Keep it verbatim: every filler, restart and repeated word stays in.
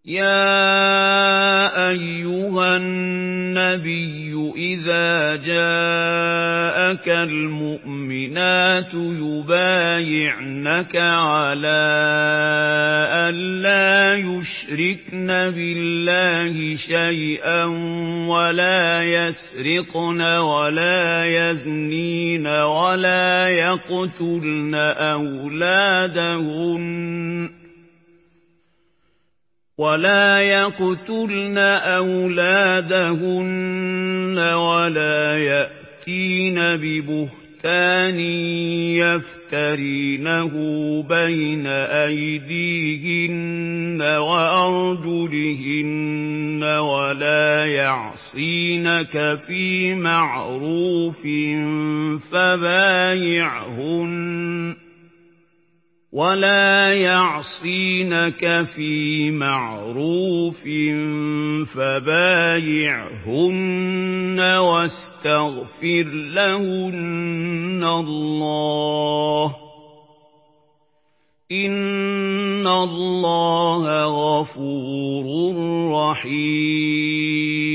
يَا أَيُّهَا النَّبِيُّ إِذَا جَاءَكَ الْمُؤْمِنَاتُ يُبَايِعْنَكَ عَلَىٰ أَن لَّا يُشْرِكْنَ بِاللَّهِ شَيْئًا وَلَا يَسْرِقْنَ وَلَا يَزْنِينَ وَلَا يَقْتُلْنَ أَوْلَادَهُنَّ ولا يقتلن أولادهن ولا يأتين ببهتان يفترينه بين أيديهن وأرجلهن ولا يعصينك في معروف فبايعهن ولا يعصينك في معروف فبايعهن واستغفر لهن الله إن الله غفور رحيم